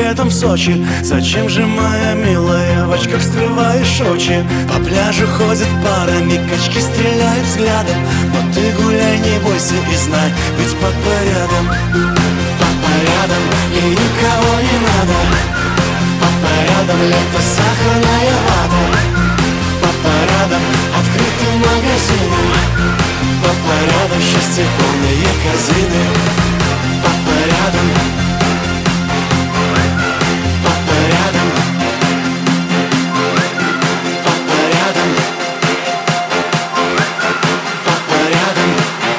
летом в Сочи. Зачем же, моя милая, в очках скрываешь очи? По пляжу ходят парами, качки стреляют взглядом. Но ты гуляй, не бойся и знай, ведь папа рядом. Папа рядом, и никого не надо. Папа рядом, лето, сахарная вата. Папа рядом, открыты магазины. Папа рядом, счастье полные корзины. Папа рядом. Папа рядом. Папа рядом. Папа рядом.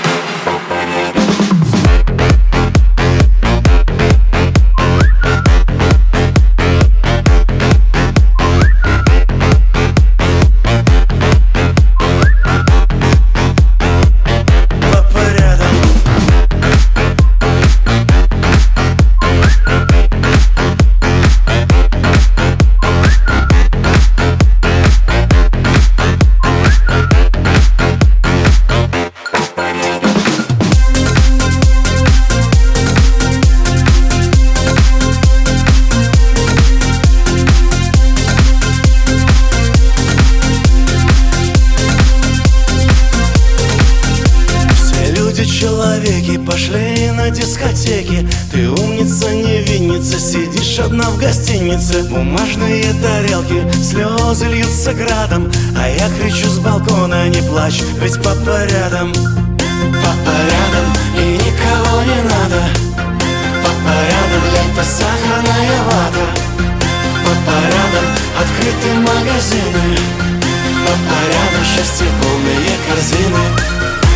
Человеки пошли на дискотеки. Ты умница, невинница, сидишь одна в гостинице. Бумажные тарелки, слезы льются градом. А я кричу с балкона: не плачь, ведь папа рядом. Папа рядом, и никого не надо. Папа рядом, лето, сахарная вата. Папа рядом, открыты магазины. Папа рядом, счастье полные корзины.